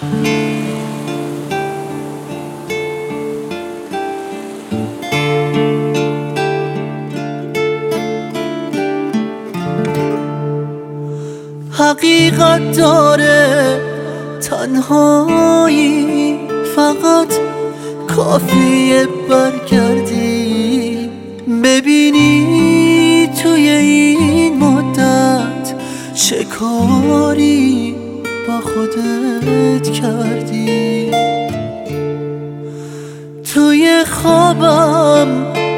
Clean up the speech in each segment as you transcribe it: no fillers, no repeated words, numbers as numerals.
حقیقت داره تنهایی، فقط کافیه برگردی ببینی توی این مدت چه کاری با خودت کردی. توی خوابم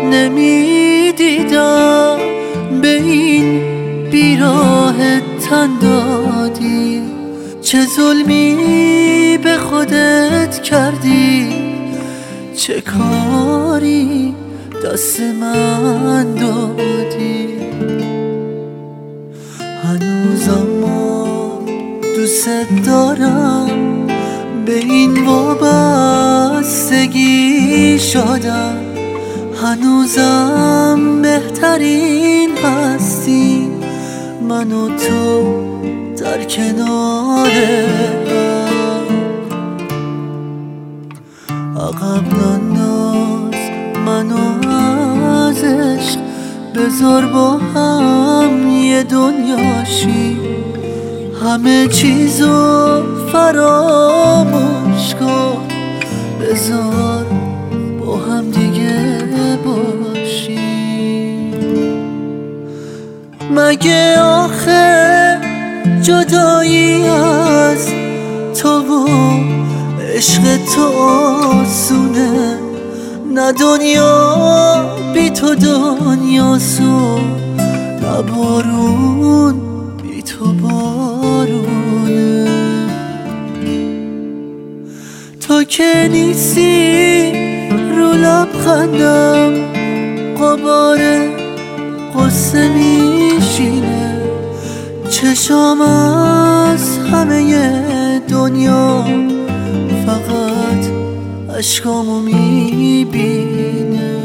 نمیدیدم به این بیراه تن دادی، چه ظلمی به خودت کردی، چه کاری دست من دادی. هنوزم دوست دارم، به این وابستگی شدم، هنوزم بهترین هستی من و تو در کنار هم. عقب ننداز منو از عشق، بذار با هم یه دنیاشی، همه چیزو فراموش کن، بذار با هم دیگه باشی. مگه آخه جدایی از تو و عشق تو آسونه؟ نه دنیا بی تو دنیاسو، نه بارون بی تو بارونه. تو که نیستی رو لبخندم غبار قصه میشینه، چشام از همه دنیا فقط اشکامو میبینه.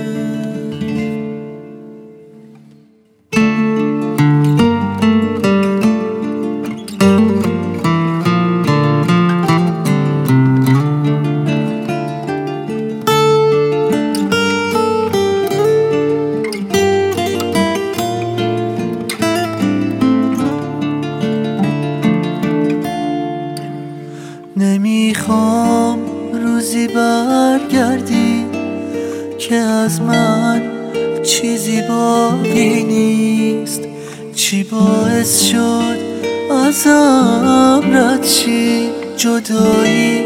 نمیخوام روزی برگردی که از من چیزی باقی نیست. چی باعث شد ازم رد شی؟ جدایی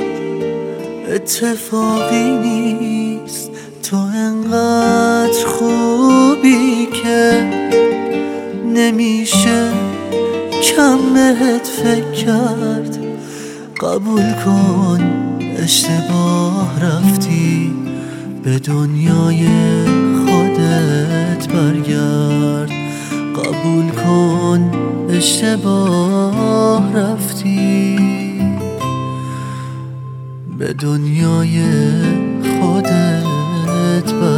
اتفاقی نیست. تو انقدر خوبی که نمیشه کم بهت فکر کرد. قبول کن اشتباه رفتی، به دنیای خودت برگرد. قبول کن اشتباه رفتی، به دنیای خودت برگرد.